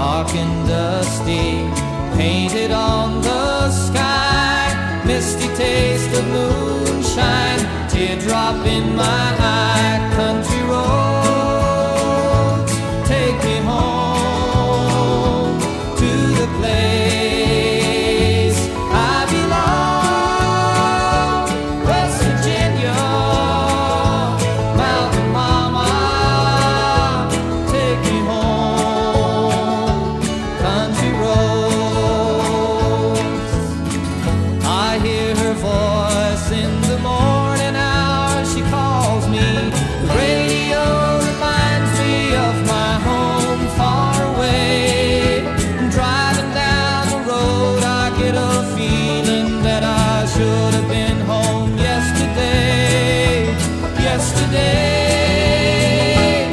dark and dusty, painted on the sky. Misty taste of moonshine, teardrop in my eye.